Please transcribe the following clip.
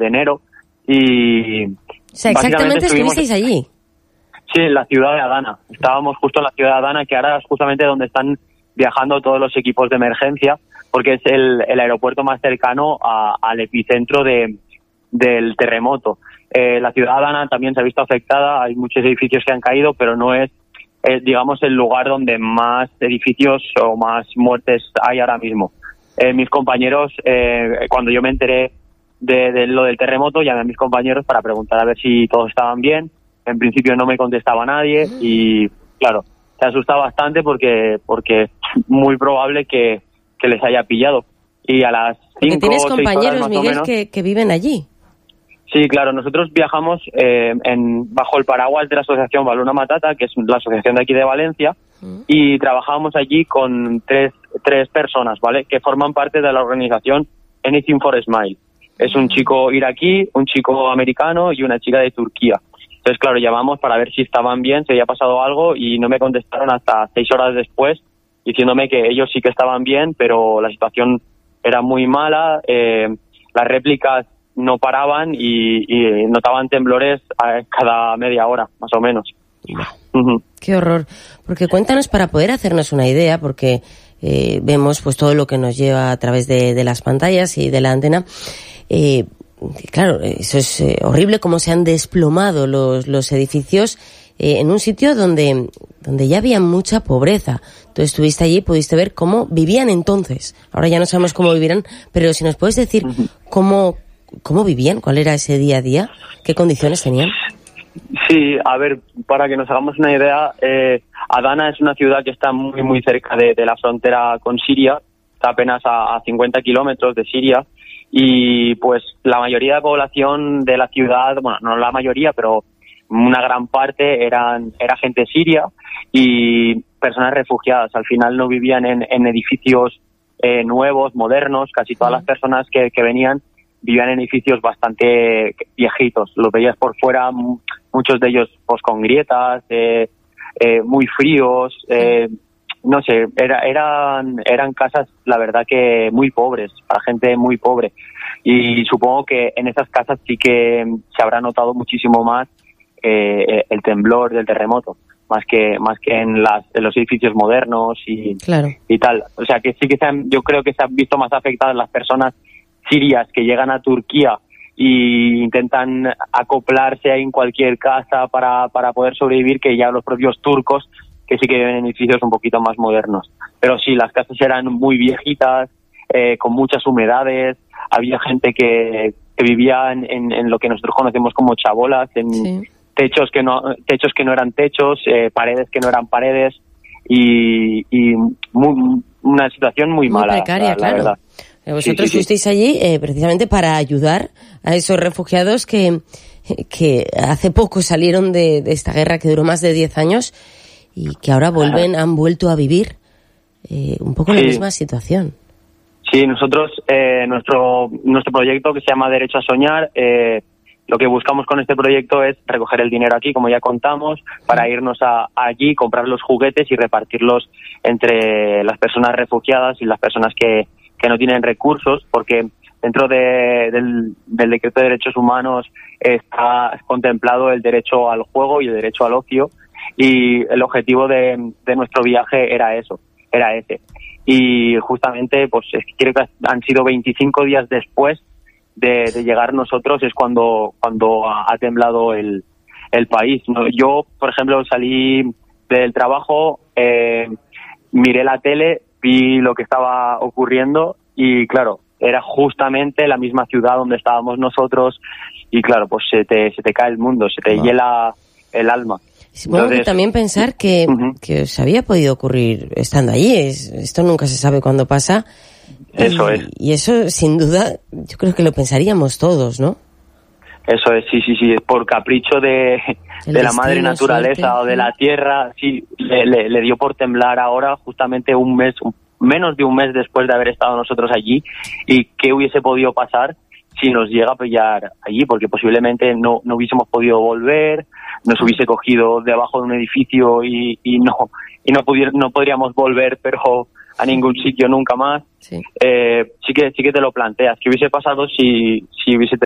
de enero. Y o sea, exactamente estuvisteis allí. Sí, en la ciudad de Adana. Estábamos justo en la ciudad de Adana, que ahora es justamente donde están viajando todos los equipos de emergencia, porque es el aeropuerto más cercano al epicentro del terremoto. La ciudad de Adana también se ha visto afectada, hay muchos edificios que han caído, pero no es, digamos, el lugar donde más edificios o más muertes hay ahora mismo. Mis compañeros, cuando yo me enteré de lo del terremoto, llamé a mis compañeros para preguntar a ver si todos estaban bien. En principio no me contestaba nadie y, claro, se asusta bastante porque es muy probable que les haya pillado. Y a las 5 o 6 horas tienes compañeros, más Miguel, o menos, que viven allí. Sí, claro, nosotros viajamos bajo el paraguas de la asociación Baluna Matata, que es la asociación de aquí de Valencia, y trabajamos allí con tres personas, ¿vale?, que forman parte de la organización Anything for Smile. Es un chico iraquí, un chico americano y una chica de Turquía. Entonces, claro, llamamos para ver si estaban bien, si había pasado algo, y no me contestaron hasta 6 horas después, diciéndome que ellos sí que estaban bien, pero la situación era muy mala, las réplicas no paraban y notaban temblores cada media hora, más o menos. Qué horror. Porque cuéntanos, para poder hacernos una idea, porque vemos pues todo lo que nos lleva a través de las pantallas y de la antena. Claro, eso es horrible, cómo se han desplomado los edificios en un sitio donde ya había mucha pobreza. Tú estuviste allí y pudiste ver cómo vivían entonces. Ahora ya no sabemos cómo vivirán, pero si nos puedes decir cómo vivían, cuál era ese día a día, qué condiciones tenían. Sí, a ver, para que nos hagamos una idea, Adana es una ciudad que está muy, muy cerca de la frontera con Siria, está apenas a 50 kilómetros de Siria, y pues la mayoría de población de la ciudad, bueno, no la mayoría, pero una gran parte era gente siria y personas refugiadas. Al final no vivían en edificios nuevos, modernos. Casi todas las personas que venían vivían en edificios bastante viejitos. Los veías por fuera, muchos de ellos pues con grietas, muy fríos, no sé, eran casas, la verdad, que muy pobres, para gente muy pobre. Y supongo que en esas casas sí que se habrá notado muchísimo más el temblor del terremoto, más que en los edificios modernos y tal. O sea que sí que yo creo que se han visto más afectadas las personas sirias que llegan a Turquía y intentan acoplarse en cualquier casa para poder sobrevivir, que ya los propios turcos, que sí que viven en edificios un poquito más modernos. Pero sí, las casas eran muy viejitas, con muchas humedades. Había gente que vivía en lo que nosotros conocemos como chabolas, en techos que no eran techos, paredes que no eran paredes, y una situación muy mala, precaria, la verdad. Vosotros fuisteis allí precisamente para ayudar a esos refugiados que hace poco salieron de esta guerra que duró más de 10 años y que ahora han vuelto a vivir un poco la misma situación. Sí, nosotros, nuestro proyecto, que se llama Derecho a Soñar, lo que buscamos con este proyecto es recoger el dinero aquí, como ya contamos, para irnos allí, comprar los juguetes y repartirlos entre las personas refugiadas y las personas que no tienen recursos, porque dentro del Decreto de Derechos Humanos está contemplado el derecho al juego y el derecho al ocio, y el objetivo de nuestro viaje era ese. Y justamente, pues creo que han sido 25 días después de llegar nosotros, es cuando ha temblado el país. Yo, por ejemplo, salí del trabajo, miré la tele, vi lo que estaba ocurriendo y, claro, era justamente la misma ciudad donde estábamos nosotros y, claro, pues se te cae el mundo, se te hiela el alma. Supongo que también pensar que os había podido ocurrir estando allí. Esto nunca se sabe cuándo pasa. Eso es. Y eso, sin duda, yo creo que lo pensaríamos todos, ¿no? Eso es, sí. Por capricho de la madre naturaleza, suerte, o de la tierra, sí, le dio por temblar ahora, justamente menos de un mes después de haber estado nosotros allí. ¿Y qué hubiese podido pasar si nos llega a pillar allí? Porque posiblemente no hubiésemos podido volver, nos hubiese cogido debajo de un edificio y no podríamos volver, pero a ningún sitio nunca más. Sí que te lo planteas. ¿Qué hubiese pasado si hubiese